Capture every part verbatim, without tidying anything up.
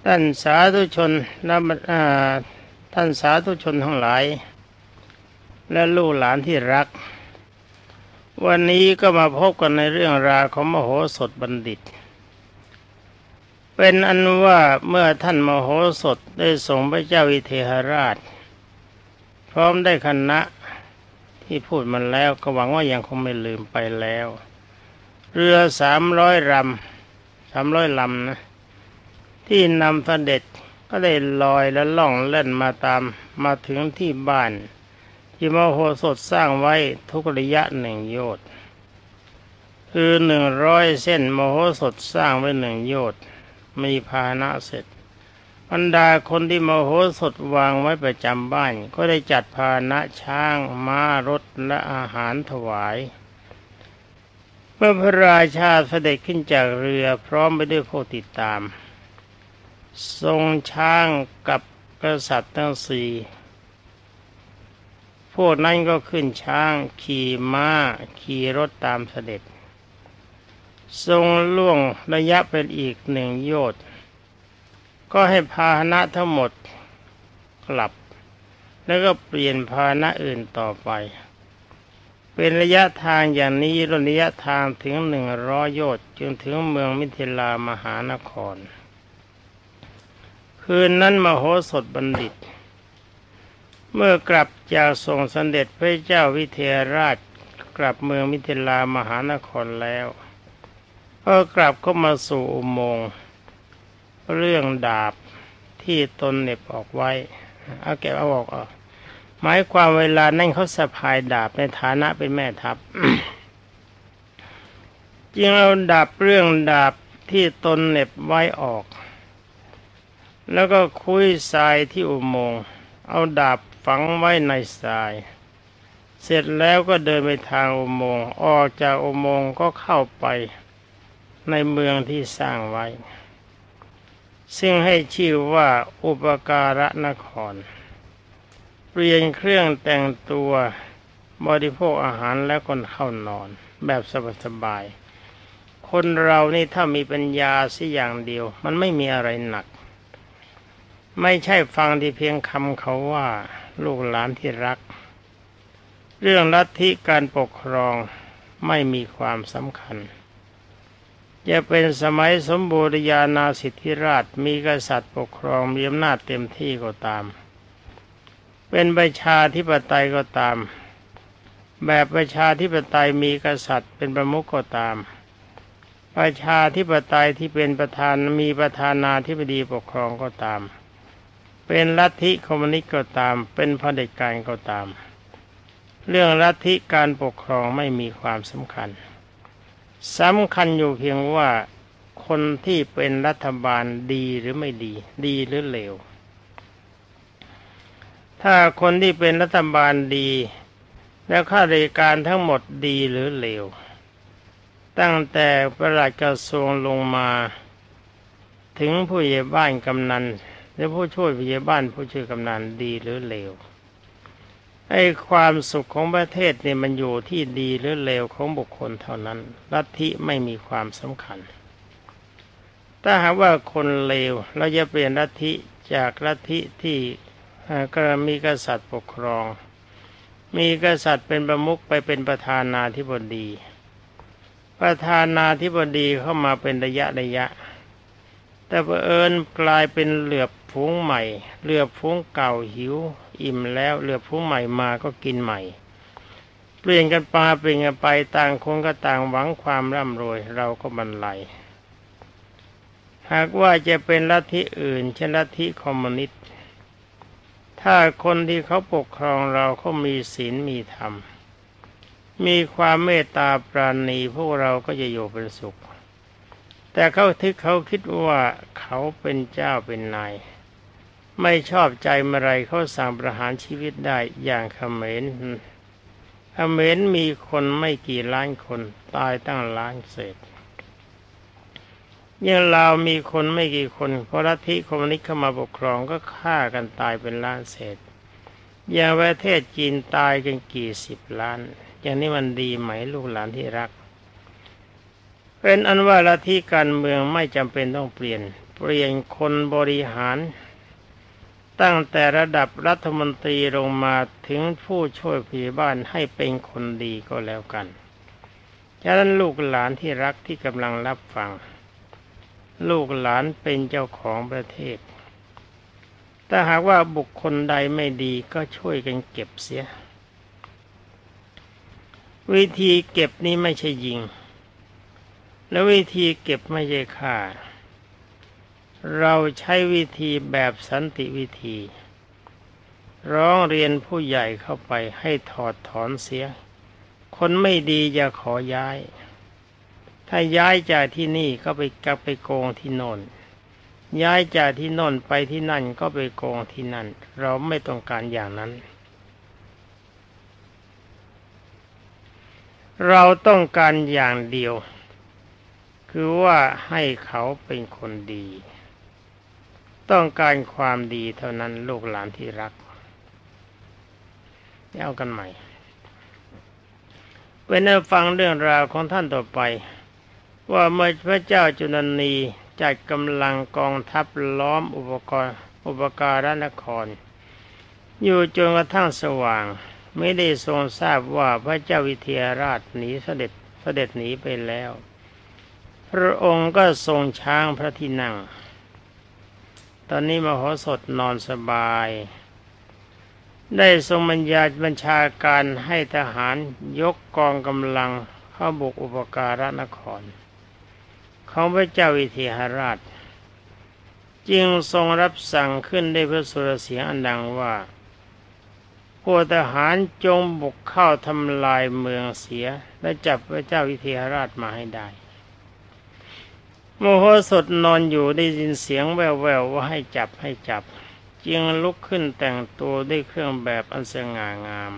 ท่านสาธุชนและท่านสาธุชนทั้งหลายและลูกหลานที่รักวันนี้ก็มาพบกันในเรื่องราวของมโหสถบัณฑิตเป็นอันว่าเมื่อท่านมโหสถได้ส่งพระเจ้าวิเทหราชพร้อมได้คณะที่พูดมาแล้วก็หวังว่ายังคงไม่ลืมไปแล้วเรือสามร้อยลำสามร้อยลำนะที่นำเสด็จก็ได้ลอยและล่องเล่นมาตามมาถึงที่บ้านที่มโหสถสร้างไว้ทุกระยะหนึ่งโยชน์คือหนึ่งร้อยเส้นมโหสถสร้างไว้หนึ่งโยชน์มีพาหนะเสร็จบรรดาคนที่มโหสถวางไว้ประจำบ้านก็ได้จัดพาหนะช้างม้ารถและอาหารถวายเมื่อพระราชาเสด็จขึ้นจากเรือพร้อมไปด้วยผู้ติดตามทรงช้างกับกษัตริย์ทั้งสี่พวกนั้นก็ขึ้นช้างขี่ม้าขี่รถตามเสด็จทรงล่วงระยะเป็นอีกหนึ่งโยชน์ก็ให้พาหนะทั้งหมดกลับแล้วก็เปลี่ยนพาหนะอื่นต่อไปเป็นระยะทางอย่างนี้ระยะทางถึงหนึ่งร้อยโยชน์จึงถึงเมืองมิถิลามหานครคืนนั้นมโหสถบัณฑิตเมื่อกลับจากส่งเสด็จพระเจ้าวิเทหราชกลับเมืองมิถิลามหานครแล้วก็กลับเข้ามาสู่อุโมงค์เรื่องดาบที่ตนเหน็บออกไว้เอาแกะเอาออกออกหมายความเวลานั่นเขาสะพายดาบในฐานะเป็นแม่ทัพ จึงเอาดาบเรื่องดาบที่ตนเหน็บไว้ออกแล้วก็คุยทรายที่อุโมงค์เอาดาบฝังไว้ในทรายเสร็จแล้วก็เดินไปทางอุโมงค์ออกจากอุโมงค์ก็เข้าไปในเมืองที่สร้างไว้ซึ่งให้ชื่อว่าอุปการะนครเปลี่ยนเครื่องแต่งตัวบริโภคอาหารแล้วก็เข้านอนแบบสบายๆคนเรานี่ถ้ามีปัญญาสักอย่างเดียวมันไม่มีอะไรหนักไม่ใช่ฟังที่เพียงคำเขาว่าลูกหลานที่รักเรื่องลัทธิการปกครองไม่มีความสำคัญจะเป็นสมัยสมบูรณาญาสิทธิราชมีกษัตริย์ปกครองมีอำนาจเต็มที่ก็ตามเป็นประชาธิปไตยก็ตามแบบประชาธิปไตยมีกษัตริย์เป็นประมุขก็ตามประชาธิปไตยที่เป็นประธานมีประธานาธิบดีปกครองก็ตามเป็นลัทธิคอมมิวนิสต์ก็ตามเป็นเผด็จการก็ตามเรื่องลัทธิการปกครองไม่มีความสำคัญสำคัญอยู่เพียงว่าคนที่เป็นรัฐบาลดีหรือไม่ดีดีหรือเลวถ้าคนที่เป็นรัฐบาลดีแล้วข้าราชการทั้งหมดดีหรือเลวตั้งแต่ปลัดกระทรวงลงมาถึงผู้ใหญ่บ้านกำนันและผู้ช่วยผู้ใหญ่บ้านผู้ช่วยกำนันดีหรือเลวไอ้ความสุขของประเทศเนี่ยมันอยู่ที่ดีหรือเลวของบุคคลเท่านั้นลัทธิไม่มีความสำคัญถ้าหากว่าคนเลวเราจะเปลี่ยนลัทธิจากลัทธิที่ก็มีกษัตริย์ปกครองมีกษัตริย์เป็นประมุขไปเป็นประธานาธิบดีประธานาธิบดีเข้ามาเป็นระยะระยะแต่เผอิญกลายเป็นเหลือบฝูงใหม่เหลือบฝูงเก่าหิวอิ่มแล้วเหลือบฝูงใหม่มาก็กินใหม่เปลี่ยนกันไปเปลี่ยนกันไปต่างคนก็ต่างหวังความร่ำรวยเราก็บรรลัยหากว่าจะเป็นลัทธิอื่นเช่นลัทธิคอมมิวนิสต์ถ้าคนที่เขาปกครองเราเขามีศีลมีธรรมมีความเมตตาปราณีพวกเราก็จะอยู่เป็นสุขแต่เขาทึกเขาคิดว่าเขาเป็นเจ้าเป็นนายไม่ชอบใจเมื่อไรเขาสั่งประหารชีวิตได้อย่างเขมรเขมรมีคนไม่กี่ล้านคนตายตั้งล้านเศษยังลาวมีคนไม่กี่คนเพราะลัทธิคอมมิวนิสต์เข้ามาปกครองก็ฆ่ากันตายเป็นล้านเศษอย่างประเทศจีนตายกันกี่สิบล้านอย่างนี้มันดีไหมลูกหลานที่รักเป็นอันว่าลัทธิการเมืองไม่จำเป็นต้องเปลี่ยนเปลี่ยนคนบริหารตั้งแต่ระดับรัฐมนตรีลงมาถึงผู้ช่วยผู้ใหญ่บ้านให้เป็นคนดีก็แล้วกันฉะนั้นลูกหลานที่รักที่กำลังรับฟังลูกหลานเป็นเจ้าของประเทศถ้าหากว่าบุคคลใดไม่ดีก็ช่วยกันเก็บเสียวิธีเก็บนี้ไม่ใช่ยิงและวิธีเก็บไม่ใช่ฆ่าเราใช้วิธีแบบสันติวิธีร้องเรียนผู้ใหญ่เข้าไปให้ถอดถอนเสียคนไม่ดีอย่าขอย้ายถ้าย้ายจากที่นี่ก็ไปกลับไปโกงที่โน่นย้ายจากที่โน่นไปที่นั่นก็ไปโกงที่นั่นเราไม่ต้องการอย่างนั้นเราต้องการอย่างเดียวคือว่าให้เขาเป็นคนดีต้องการความดีเท่านั้นลูกหลานที่รักเอากันใหม่เป็นเนื้อฟังเรื่องราวของท่านต่อไปว่าเมื่อพระเจ้าจุลนีจัดกำลังกองทัพล้อมอุปกรณ์อุปการนครอยู่จนกระทั่งสว่างไม่ได้ทรงทราบว่าพระเจ้าวิเทหราชหนีเสด็จเสด็จหนีไปแล้วพระองค์ก็ทรงช้างพระที่นั่งตอนนี้มโหสถนอนสบายได้ทรงบัญญาบัญชาการให้ทหารยกกองกำลังเข้าบุกอุปการนครของพระเจ้าวิเทหราชจึงทรงรับสั่งขึ้นด้วยพระสุรเสียงอันดังว่าพวกทหารจงบุกเข้าทำลายเมืองเสียและจับพระเจ้าวิเทหราชมาให้ได้โมโหสถนอนอยู่ได้ยินเสียงแว่วๆว่าให้จับให้จับจึงลุกขึ้นแต่งตัวด้วยเครื่องแบบอันสง่างาม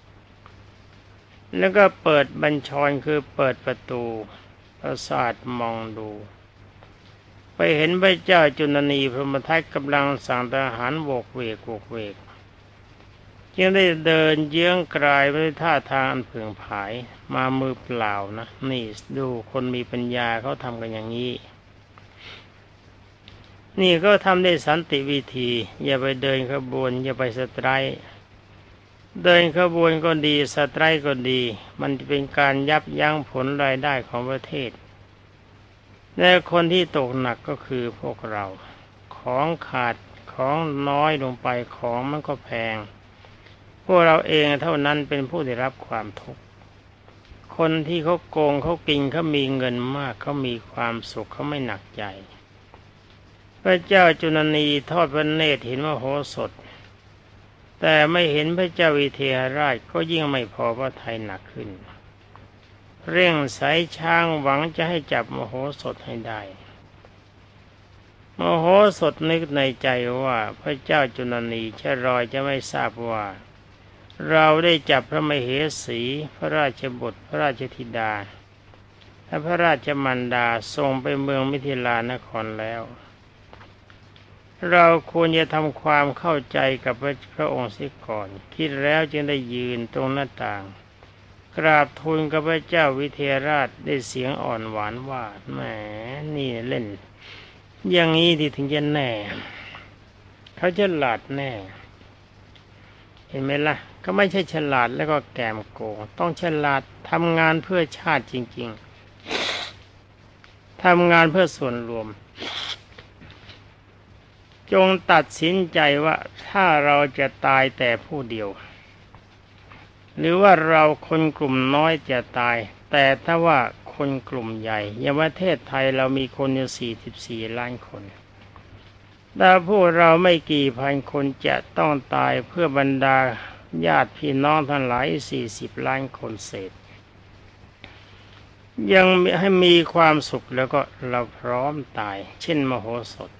แล้วก็เปิดบัญชรคือเปิดประตูปราสาทมองดูไปเห็นพระเจ้าจุลนีพรหมทัตกำลังสั่งทหารโวกเวกโวกเวกจึงได้เดินเยื้องกลายไปด้วยท่าทางอันผึ่งผายมามือเปล่านะนี่ดูคนมีปัญญาเขาทำกันอย่างนี้นี่ก็ทำได้สันติวิธีอย่าไปเดินขบวนอย่าไปสไตร์เดินขบวนก็ดีสไตร์ก็ดีมันจะเป็นการยับยั้งผลรายได้ของประเทศและคนที่ตกหนักก็คือพวกเราของขาดของน้อยลงไปของมันก็แพงพวกเราเองเท่านั้นเป็นผู้ได้รับความทุกข์คนที่เขาโกงเขากินเขามีเงินมากเขามีความสุขเขาไม่หนักใจพระเจ้าจุลนีทอดพระเนตรเห็นมโหสถแต่ไม่เห็นพระเจ้าวิเทหราชก็ยิ่งไม่พอพระทัยหนักขึ้นเร่งสายช้างหวังจะให้จับมโหสถให้ได้มโหสถนึกในใจว่าพระเจ้าจุลนีชะรอยจะไม่ทราบว่าเราได้จับพระมเหสีพระราชบุตรพระราชธิดาและพระราชมารดาส่งไปเมืองมิถิลานครแล้วเราควรจะทำความเข้าใจกับพระองค์เสียก่อนคิดแล้วจึงได้ยืนตรงหน้าต่างกราบทูลกับพระเจ้าวิเทหราชได้เสียงอ่อนหวานว่าแหมนี่เล่นอย่างนี้ที่ถึงจะแน่เขาจะฉลาดแน่เห็นไหมล่ะก็ไม่ใช่ฉลาดแล้วก็แกมโกงต้องฉลาดทำงานเพื่อชาติจริงๆทำงานเพื่อส่วนรวมจงตัดสินใจว่าถ้าเราจะตายแต่ผู้เดียวหรือว่าเราคนกลุ่มน้อยจะตายแต่ถ้าว่าคนกลุ่มใหญ่อย่างประเทศไทยเรามีคนอยู่สี่สิบสี่ล้านคนถ้าพวกเราไม่กี่พันคนจะต้องตายเพื่อบรรดาญาติพี่น้องทั้งหลายสี่สิบล้านคนเศษยังให้มีความสุขแล้วก็เราพร้อมตายเช่นมโหสถ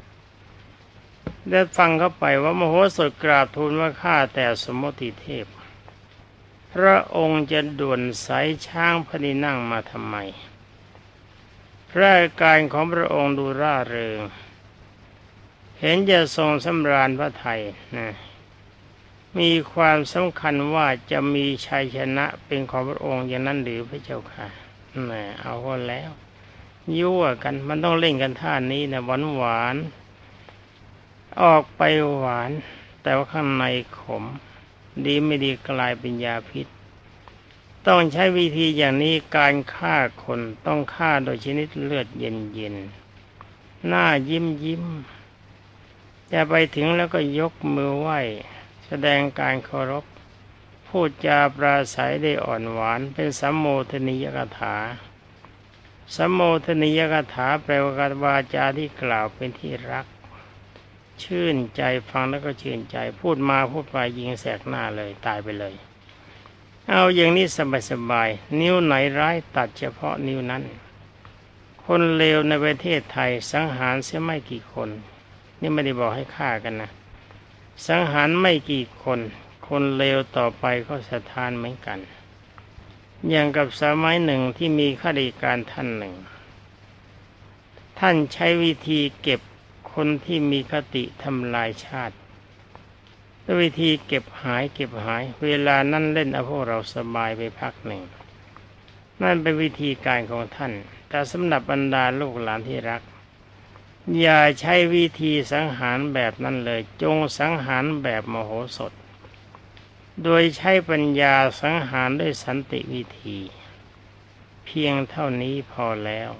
ได้ฟังเข้าไปว่ามโหสถกราบทูลว่าข้าแต่สมมติเทพพระองค์จะด่วนสายช้างพระที่นั่งมาทำไมพระอาการของพระองค์ดูร่าเริงเห็นจะทรงสำราญพระทัยนะมีความสำคัญว่าจะมีชัยชนะเป็นของพระองค์อย่างนั้นหรือพระเจ้าค่ะแหมเอาก็แล้วยั่วกันมันต้องเล่นกันท่านี้นะหวานหวานออกไปหวานแต่ว่าข้างในขมดีไม่ดีกลายเป็นยาพิษต้องใช้วิธีอย่างนี้การฆ่าคนต้องฆ่าโดยชนิดเลือดเย็นๆหน้ายิ้มยิ้มจะไปถึงแล้วก็ยกมือไหว้แสดงการเคารพพูดจาปราศัยได้อ่อนหวานเป็นสัมโมทนียกถาสัมโมทนียกถาแปลว่าวาจาที่กล่าวเป็นที่รักชื่นใจฟังแล้วก็ชื่นใจพูดมาพูดไปยิงแสกหน้าเลยตายไปเลยเอาอย่างนี้สบายๆนิ้วไหนร้ายตัดเฉพาะนิ้วนั้นคนเลวในประเทศไทยสังหารเสียไม่กี่คนนี่ไม่ได้บอกให้ฆ่ากันนะสังหารไม่กี่คนคนเลวต่อไปก็สะท้านเหมือนกันอย่างกับสมัยหนึ่งที่มีข้าราชการท่านหนึ่งท่านใช้วิธีเก็บคนที่มีคติทำลายชาติด้วยวิธีเก็บหายเก็บหายเวลานั้นเล่นเอาพวกเราสบายไปพักหนึ่งนั่นเป็นวิธีการของท่านแต่สำหรับบรรดาลูกหลานที่รักอย่าใช้วิธีสังหารแบบนั้นเลยจงสังหารแบบมโหสถโดยใช้ปัญญาสังหารด้วยสันติวิธีเพียงเท่านี้พอแล้ว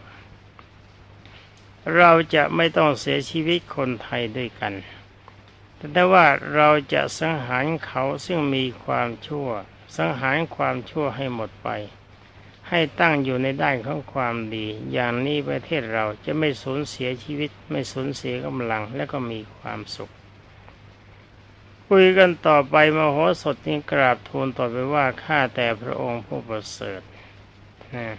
เราจะไม่ต้องเสียชีวิตคนไทยด้วยกันแต่ว่าเราจะสังหารเขาซึ่งมีความชั่วสังหารความชั่วให้หมดไปให้ตั้งอยู่ในด้านของความดีอย่างนี้ประเทศเราจะไม่สูญเสียชีวิตไม่สูญเสียกำลังและก็มีความสุขคุยกันต่อไปมโหสถจึงกราบทูลต่อไปว่าข้าแต่พระองค์ผู้ประเสริฐนะ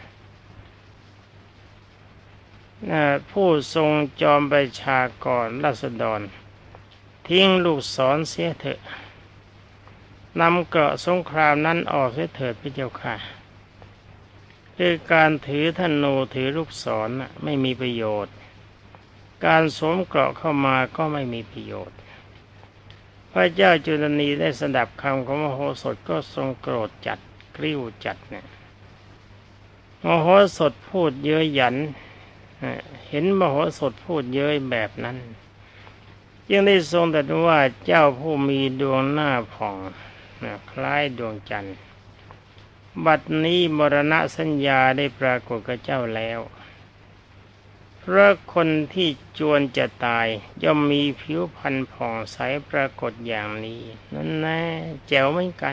นะผู้ทรงจอมประชากรราษฎรทิ้งลูกศรเสียเถอะนำเกราะสงครามนั้นออกเสียเถิดพระเจ้าค่ะคือการถือธนูถือลูกศรไม่มีประโยชน์การสวมเกราะเข้ามาก็ไม่มีประโยชน์พระเจ้าจุลนีได้สดับคำของมโหสถก็ทรงโกรธจัดกริ้วจัดเนี่ยมโหสถพูดเย้ยหยันเห็นมโหสถพูดเย้ยแบบนั้นยังได้ทรงตรัสว่าเจ้าผู้มีดวงหน้าผ่องคล้ายดวงจันทร์บัดนี้มรณะสัญญาได้ปรากฏกับเจ้าแล้วเพราะคนที่จวนจะตายย่อมมีผิวพรรณผ่องใสปรากฏอย่างนี้นั่นแน่แจ๋วเหมือนกัน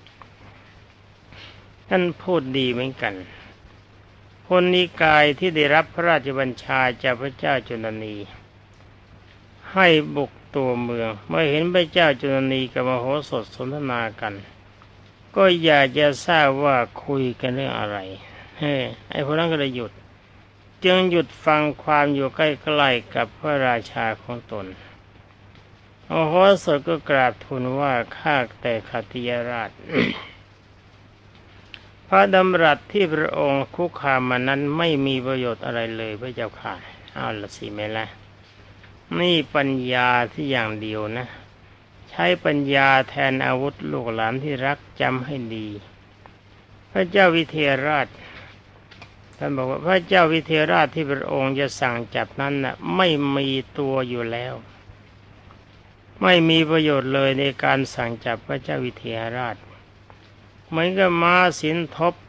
ท่านพูดดีเหมือนกันพลนิกายที่ได้รับพระราชบัญชาจากพระเจ้าจุลนีให้บุกตัวเมืองเมื่อเห็นพระเจ้าจุลนีกับมโหสถสนทนากันก็อยากจะทราบว่าคุยกันเรื่องอะไรเฮ้ไอ้พวกนั้นก็เลยหยุดจึงหยุดฟังความอยู่ใกล้ๆกับพระราชาของตนมโหสถก็กราบทูลว่าข้าแต่ขัตติยราช พระดำรัสที่พระองค์คุกคามมานั้นไม่มีประโยชน์อะไรเลยพระเจ้าค่ะเอาละสิแม่ละนี่ปัญญาที่อย่างเดียวนะใช้ปัญญาแทนอาวุธลูกหลานที่รักจำให้ดีพระเจ้าวิเทหราชท่านบอกว่าพระเจ้าวิเทหราชที่พระองค์จะสั่งจับนั้นน่ะไม่มีตัวอยู่แล้วไม่มีประโยชน์เลยในการสั่งจับพระเจ้าวิเทหราชเหมือนกับม้าสินทบ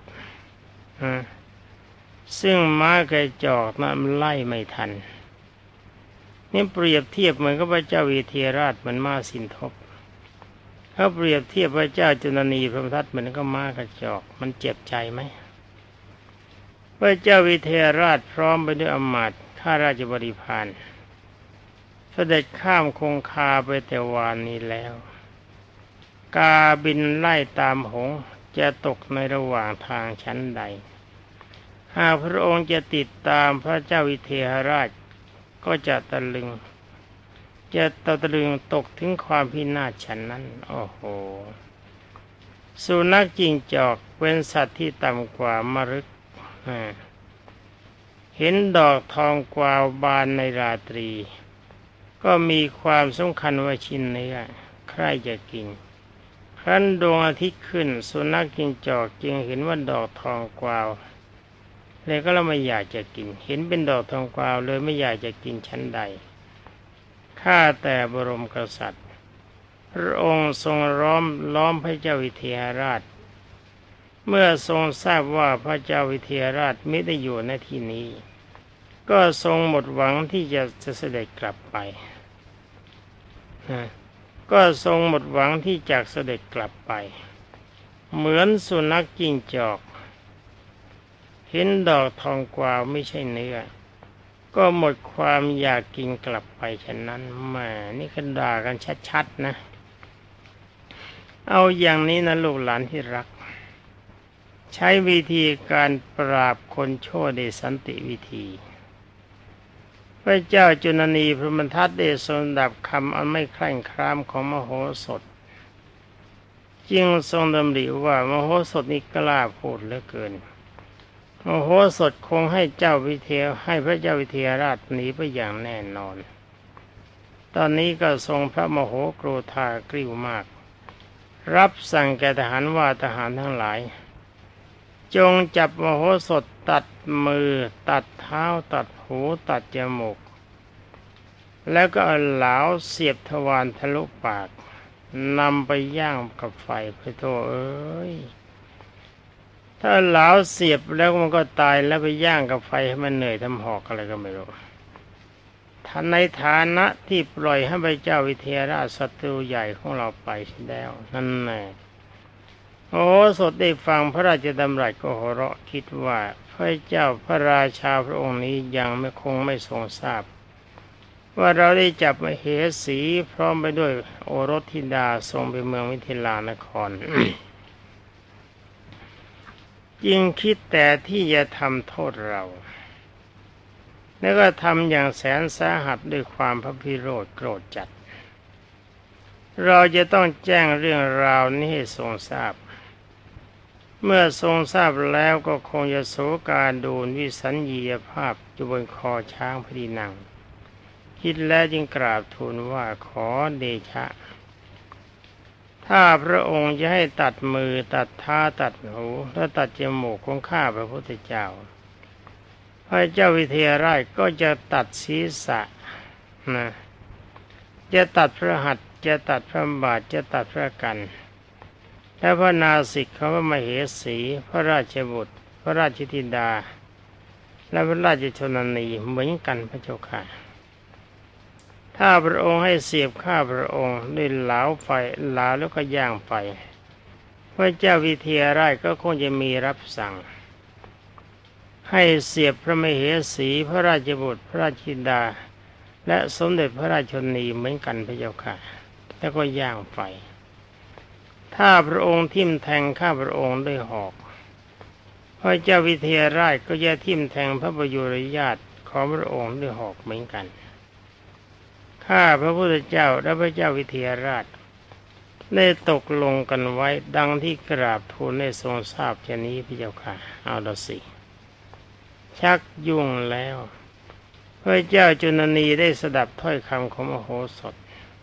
ซึ่งม้ากระจอกนั้นไล่ไม่ทันนี่เปรียบเทียบเหมือนกับพระเจ้าวิเทหราชเหมือนม้าสินทบเขาเปรียบเทียบพระเจ้าจุลนีพรหมทัตเหมือนกับม้ากระจอกมันเจ็บใจไหมพระเจ้าวิเทหราชพร้อมไปด้วยอมาตย์ข้าราชบริพารเสด็จข้ามคงคาไปแต่วานนี้แล้วกาบินไล่ตามหงส์จะตกในระหว่างทางชั้นใดหากพระองค์จะติดตามพระเจ้าวิเทหราชก็จะตะลึงจะตะลึงตกถึงความพินาศฉันนั้นโอ้โหสุนัขจิ้งจอกเป็นสัตว์ที่ต่ำกว่ามฤคเห็นดอกทองกวาวบานในราตรีก็มีความสำคัญว่าชิ้นเนื้อใครจะกินครั้นดวงอาทิตย์ขึ้นสุนัขจิ้งจอกจึงเห็นว่าดอกทองกวาวเลยก็เราไม่อยากจะกินเห็นเป็นดอกทองกวาวเลยไม่อยากจะกินชั้นใดข้าแต่บรมกษัตริย์พระองค์ทรงล้อมล้อมพระเจ้าวิเทหราชเมื่อทรงทราบว่าพระเจ้าวิเทหราชไม่ได้อยู่ในที่นี้ก็ทรงหมดหวังที่จะจะเสด็จกลับไปนะก็ทรงหมดหวังที่จะเสด็จกลับไปเหมือนสุนัขจิ้งจอกเห็นดอกทองกวาวไม่ใช่เนื้อก็หมดความอยากกินกลับไปฉะนั้นแหมนี่ก็ด่ากันชัดๆนะเอาอย่างนี้นะลูกหลานที่รักใช้วิธีการปราบคนชั่วด้วยสันติวิธีพระเจ้าจุลนีพรหมทัตได้ทรงดับคำอันไม่แคร่งคร้ามของมโหสถจึงทรงดำริว่ามโหสถนี้กล้าพูดเหลือเกินมโหสถคงให้เจ้าวิเทหให้พระเจ้าวิเทหราชหนีไปอย่างแน่นอนตอนนี้ก็ทรงพระมโหโกรธากริ้วมากรับสั่งแก่ทหารว่าทหารทั้งหลายจงจับมโหสถตัดมือตัดเท้าตัดหูตัดจมูกแล้วก็เอาเหลาเสียบทวารทะลุปากนำไปย่างกับไฟพระโธ่เอ้ยถ้าเหลาเสียบแล้วมันก็ตายแล้วไปย่างกับไฟให้มันเหนื่อยทำหอกอะไรก็ไม่รู้ท่านในฐานะที่ปล่อยให้พระเจ้าวิเทหราชศัตรูใหญ่ของเราไปแล้วนั่นแน่โอ้สดได้ฟังพระราชดำรัสก็หัวเราะคิดว่าพระเจ้าพระราชาพระองค์นี้ยังไม่คงไม่ทรงทราบว่าเราได้จับมเหสีพร้อมไปด้วยโอรสธิดาทรงไปเมืองมิถิลานคร ยิ่งคิดแต่ที่จะทำโทษเราแล้วก็ทำอย่างแสนสาหัสด้วยความพระพิโรธโกรธจัดเราจะต้องแจ้งเรื่องราวนี้ให้ทรงทราบเมื่อทรงทราบแล้วก็คงจะโศกาดูลวิสัญญียภาพอยู่บนคอช้างพระที่นั่งคิดแล้วจึงกราบทูลว่าขอเดชะถ้าพระองค์จะให้ตัดมือตัดเท้าตัดหูและตัดจมูกของข้าพระพุทธเจ้าพระเจ้าวิเทหราชก็จะตัดศีรษะนะจะตัดพระหัตถ์จะตัดพระบาทจะตัดพระกันและพระนาสิกของพระมเหสีพระราชบุตรพระราชธิดาและพระราชชนนีเหมือนกันพระเจ้าค่ะถ้าพระองค์ให้เสียบข้าพระองค์ด้วยเหลาไฟเหลาแล้วก็ย่างไฟพระเจ้าวิเทหราชก็คงจะมีรับสั่งให้เสียบพระมเหสีพระราชบุตรพระราชธิดาและสมเด็จพระราชชนนีเหมือนกันพระเจ้าค่ะแล้วก็ย่างไฟถ้าพระองค์ทิ่มแทงข้าพระองค์ด้วยหอกพระเจ้าวิเทหราชก็จะทิ่มแทงพระประยุรญาติของพระองค์ด้วยหอกเหมือนกันข้าพระพุทธเจ้าและพระเจ้าวิเทหราชได้ตกลงกันไว้ดังที่กราบทูลให้ทรงทราบเช่นนี้พระเจ้าค่ะเอาละสิชักยุ่งแล้วพระเจ้าจุลนีได้สดับถ้อยคำของมโหสถ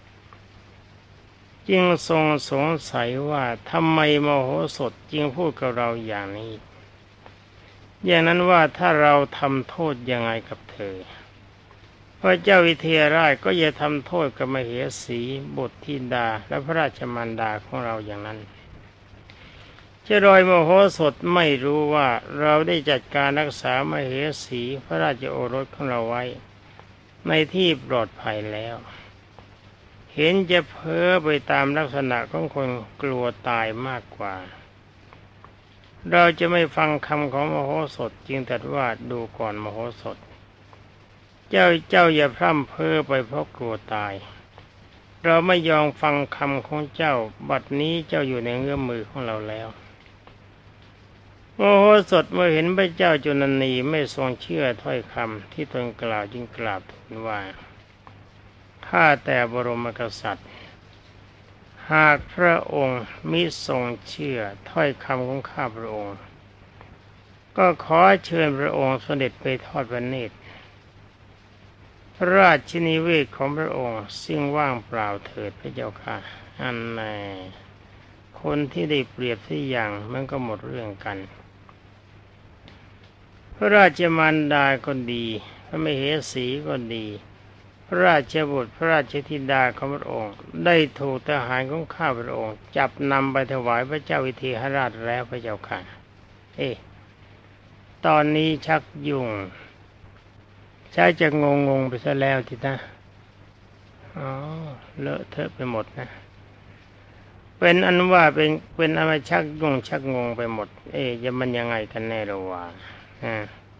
จึงทรงสงสัยว่าทำไมมโหสถจึงพูดกับเราอย่างนี้อย่างนั้นว่าถ้าเราทำโทษยังไงกับเธอพระเจ้าวิเทหราชก็จะทำโทษกับมเหสีบุตรธิดาและพระราชมารดาของเราอย่างนั้นเจ้ารอยมโหสถไม่รู้ว่าเราได้จัดการรักษามเหสีพระราชโอรสของเราไว้ในที่ปลอดภัยแล้วเห็นจะเพ้อไปตามลักษณะของคนกลัวตายมากกว่าเราจะไม่ฟังคำของมโหสถจึงตรัสว่าดูก่อนมโหสถเจ้าเจ้าอย่าพร่ำเพ้อไปเพราะกลัวตายเราไม่ยอมฟังคำของเจ้าบัดนี้เจ้าอยู่ในเงื้อมมือของเราแล้วมโหสถเมื่อเห็นพระเจ้าจุลนีไม่ทรงเชื่อถ้อยคำที่ตนกล่าวจึงกราบทูลว่าข้าแต่บรมกษัตริย์หากพระองค์มิทรงเชื่อถ้อยคำของข้าพระองค์ก็ขอเชิญพระองค์เสด็จไปทอดพระเนตรพระราชนิเวศของพระองค์ซึ่งว่างเปล่าเถิดพระเจ้าค่ะอันแน่คนที่ได้เปรียบที่อย่างมันก็หมดเรื่องกันพระราชมารดาก็ดีพระมเหสีก็ดีพระราชบุตรพระราชธิดาของพระองค์ได้ถูกทหารของข้าพระองค์จับนำไปถวายพระเจ้าวิเทหราชแล้วพระเจ้าค่ะเอ๊ะตอนนี้ชักยุ่งใช่จะงงงไปซะแล้วทีนะอ๋อเลอะเทอะไปหมดนะเป็นอันว่าเป็นเป็นอะไรชักงงชักงงไปหมดเอ๊ะจะมันยังไงกันแน่ระว่าอ่า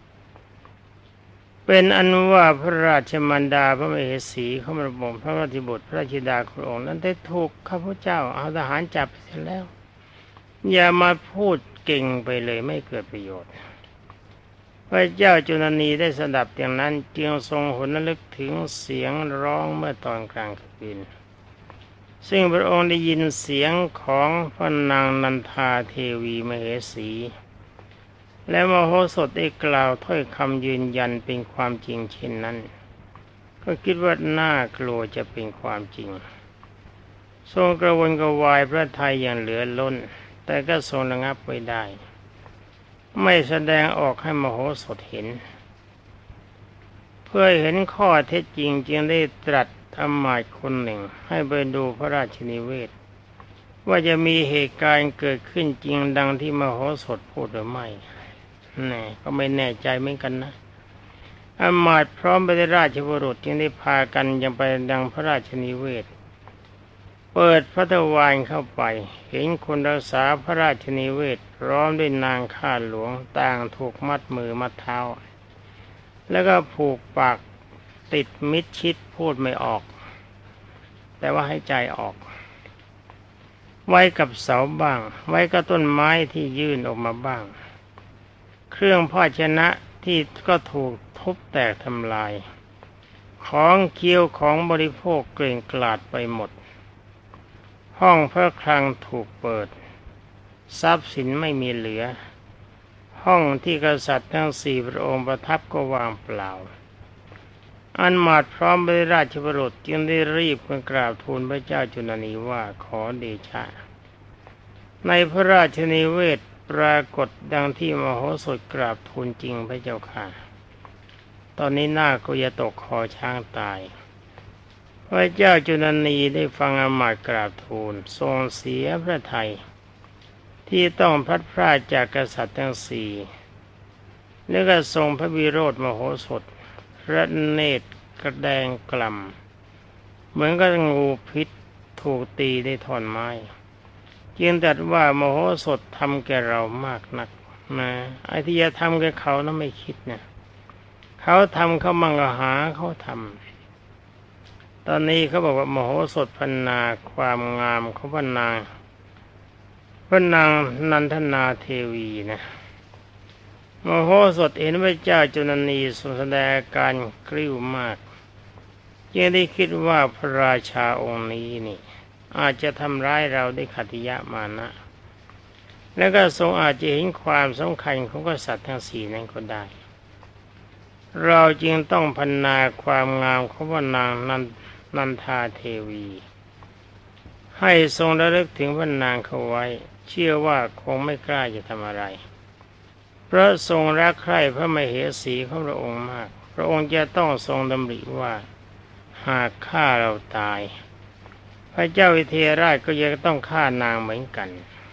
เป็นอันว่าพระราชมารดาพระมเหสีของพระองค์พระราชบุตรพระราชธิดาของพระองค์นั้นได้ถูกข้าพเจ้าเอาทหารจับไปเสร็จแล้วอย่ามาพูดเก่งไปเลยไม่เกิดประโยชน์พระเจ้าจุลนีได้สดับอย่างนั้นจึงทรงหวนระลึกถึงเสียงร้องเมื่อตอนกลางคืนซึ่งพระองค์ได้ยินเสียงของพระนางนันทาเทวีมเหสีและมโหสถได้กล่าวถ้อยคำยืนยันเป็นความจริงเช่นนั้นก็คิดว่าน่ากลัวจะเป็นความจริงทรงกระวนกระวายพระทัยอย่างเหลือล้นแต่ก็ทรงระงับไว้ได้ไม่แสดงออกให้มโหสถเห็นเพื่อเห็นข้อเท็จจริงจึงได้ตรัสอมาตย์คนหนึ่งให้ไปดูพระราชนิเวศว่าจะมีเหตุการณ์เกิดขึ้นจริงดังที่มโหสถพูดหรือไม่นี่ก็ไม่แน่ใจเหมือนกันนะอมาตย์พร้อมไปด้วยราชบุรุษจึงได้พากันยังไปดังพระราชนิเวศเปิดพระทวารเข้าไปเห็นคนรักษาพระราชนิเวศพร้อมด้วยนางข้าหลวงต่างถูกมัดมือมัดเท้าแล้วก็ผูกปากติดมิดชิดพูดไม่ออกแต่ว่าให้ใจออกไว้กับเสาบ้างไว้กับต้นไม้ที่ยื่นออกมาบ้างเครื่องภาชนะที่ก็ถูกทุบแตกทำลายของเคี้ยวของบริโภคเกลื่อนกลาดไปหมดห้องพระคลังถูกเปิดทรัพย์สินไม่มีเหลือห้องที่กษัตริย์ทั้งสี่พระองค์ประทับก็ว่างเปล่าอันมาดพร้อมไปด้วยราชบุรุษจึงได้รีบกราบทูลพระเจ้าจุลนีว่าขอเดชะในพระราชนิเวศปรากฏดังที่มโหสถกราบทูลจริงพระเจ้าค่ะตอนนี้หน้าก็จะตกคอช้างตายพระเจ้าจุลนีได้ฟังอมาตย์กราบทูลทรงเสียพระทัยที่ต้องพลัดพรากจากกษัตริย์ทั้งสี่แล้วก็ทรงพระวิโรธมโหสถพระเนตรกระแดงกล่ำเหมือนกับงูพิษถูกตีด้วยท่อนไม้จึงตรัสว่ามโหสถทำแก่เรามากนักนะไอ้ที่จะทำแก่เขานั้นไม่คิดนะเขาทำเขามังกรหาเขาทำตอนนี้เขาบอกว่ามโหสถพรรณนาความงามของพระนางพระนางนันทนาเทวีนะมโหสถเห็นพระเจ้าจุลนีทรงแสดงอาการกริ้วมากจึงได้คิดว่าพระราชาองค์นี้นี่อาจจะทำร้ายเราด้วยขัตติยะมานะแล้วก็ทรงอาจจะเห็นความสำคัญของกษัตริย์ทั้งสี่นั้นก็ได้เราจึงต้องพรรณนาความงามของพระนางนันนันทาเทวีให้ทรงระลึกถึงพระนางเขาไว้เชื่อว่าคงไม่กล้าจะทำอะไรเพราะทรงรักใคร่พระมเหสีของพระองค์มากพระองค์จะต้องทรงดำริว่าหากฆ่าเราตายพระเจ้าวิเทหราชก็ยังต้องฆ่านางเหมือนกัน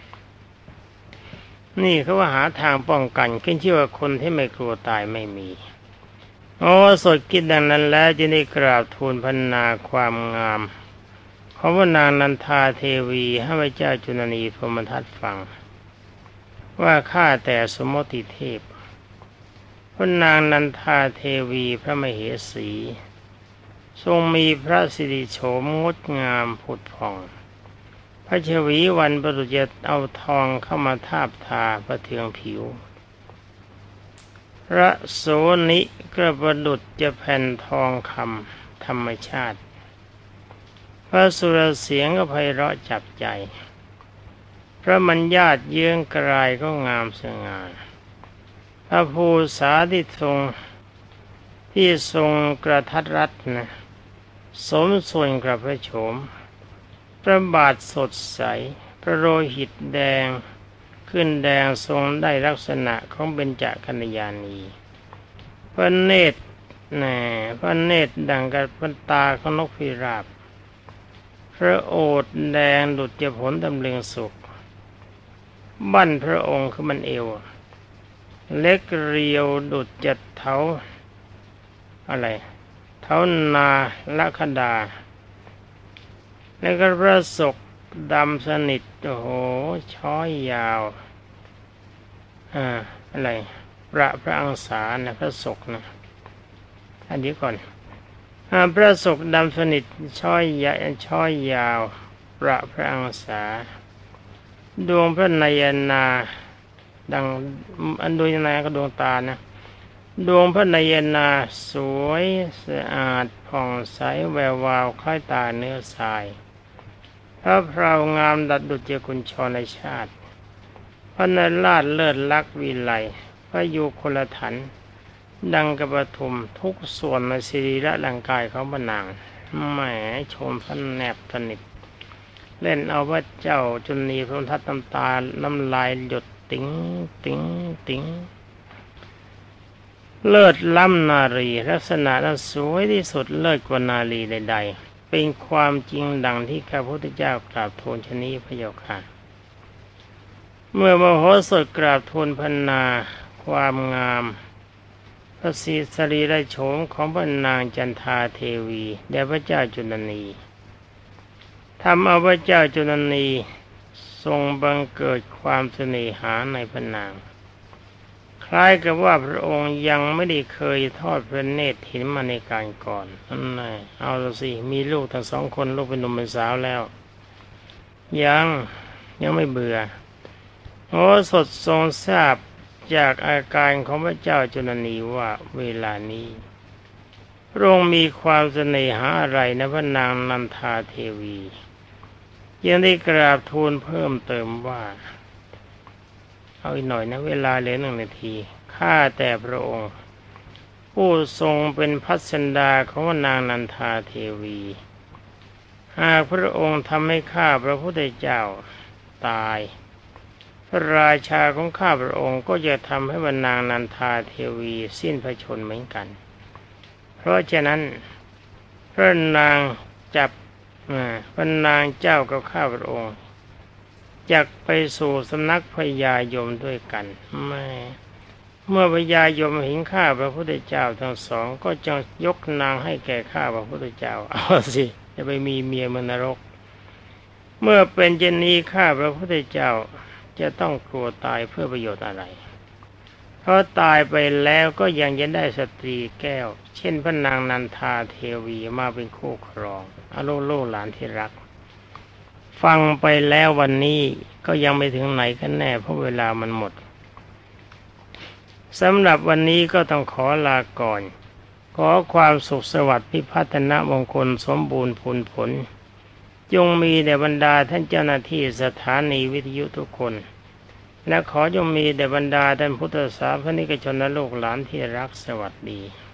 นี่เขาว่าหาทางป้องกันขึ้นชื่อว่าคนที่ไม่กลัวตายไม่มีโอ้สดคิดดังนั้นแล้วจึงได้กราบทูลพรรณนาความงามของพระนางนันทาเทวีให้พระเจ้าจุลนีพรหมทัตฟังว่าข้าแต่สมมติเทพพระนางนันทาเทวีพระมเหสีทรงมีพระสิริโฉมงดงามผุดผ่องพระชวีวันประดุจจะเอาทองเข้ามาทาบทาประเทืองผิวพระโสนิกระประดุจจะแผ่นทองคำธรรมชาติพระสุรเสียงก็ไพเราะจับใจพระมัญญาติเยื้องกลายก็งามสง่าพระภูษาที่ทรงที่ทรงกระทัดรัดนะสมส่วนกับพระโฉมพระบาทสดใสพระโลหิตแดงขึ้นแดงทรงได้ลักษณะของเบญจกัลยาณีพระเนตรแหน่พระเนตรดังกับพระตาของนกพิราบพระโอษฐ์แดงดุจผลตำลึงสุกบั้นพระองค์คือมันเอวเล็กเรียวดุจจัดเถาอะไรเถานาลัคดาแล้วก็พระศกดำสนิทโอ้โหช้อยยาวอ่าอะไรพระพระอังสานะพระศกนะอันนี้ก่อนอ่าพระศกดำสนิทช้อยยาช้อยยาวพระพระอังสาดวงพระนายนาดังอันดวงนาก็ดวงตานะดวงพระนายนาสวยสะอาดผ่องใสแวววาวคล้ายตาเนื้อทรายพระเพรางามดัดดุจกุญชรในชาติพระนราชเลิศลักษณ์วิไลพระยุคลถันดังกระปทุมทุกส่วนในศีรีระร่างกายของพระนางแหมชมพระแนบสนิทเล่นเอาว่าเจ้าจุนีพระทัตน้ำตาน้ำลายหยดติ๋งติ๋งติ๋งเลิศล้ำนารีลักษณะนั้นสวยที่สุดเลิศกว่านารีใดๆเป็นความจริงดังที่ข้าพุทธเจ้ากราบทูลชนี้พระเจ้าค่ะเมื่อมโหสถกราบทูลพรรณนาความงามพระศรีสรีระโฉมของพระนางจันทาเทวีแด่พระเจ้าจุลนีทำเอาพระเจ้าจุลนีทรงบังเกิดความเสน่หาในพระนางคล้ายกับว่าพระองค์ยังไม่ได้เคยทอดพระเนตรเห็นมาในการก่อนนั่นไงเอาละสิมีลูกทั้งสองคนลูกเป็นหนุ่มเป็นสาวแล้วยังยังไม่เบื่อโอ้สดทรงทราบจากอาการของพระเจ้าจุลนีว่าเวลานี้พระองค์มีความเสน่หาอะไรนะพระนางนันทาเทวียังได้กราบทูลเพิ่มเติมว่าเอาอีกหน่อยนะเวลาเหลือหนึ่งนาทีข้าแต่พระองค์ผู้ทรงเป็นพัสดาของนางนันทาเทวีหากพระองค์ทำให้ข้าพระพุทธเจ้าตายพระราชาของข้าพระองค์ก็จะทำให้นางนันทาเทวีสิ้นพระชนม์เหมือนกันเพราะฉะนั้นพระนางจับพระนางเจ้ากับข้าพระองค์จักไปสู่สำนักพญายมด้วยกันไม่เมื่อพญายมเห็นข้าพระพุทธเจ้าทั้งสองก็จะยกนางให้แก่ข้าพระพุทธเจ้าเอาสิจะไปมีเมียมนรกเมื่อเป็นเช่นนี้ข้าพระพุทธเจ้าจะต้องกลัวตายเพื่อประโยชน์อะไรเพราะตายไปแล้วก็ยังจะได้สตรีแก้วเช่นพระนางนันทาเทวีมาเป็นคู่ครองอโลโลหลานที่รักฟังไปแล้ววันนี้ก็ยังไม่ถึงไหนกันแน่เพราะเวลามันหมดสำหรับวันนี้ก็ต้องขอลาก่อนขอความสุขสวัสดิ์พิพัฒนมงคลสมบูรณ์ผลผลจงมีแด่บรรดาท่านเจ้าหน้าที่สถานีวิทยุทุกคนและขอจงมีแด่บรรดาท่านพุทธศาสนิกชนและลูกหลานที่รักสวัสดี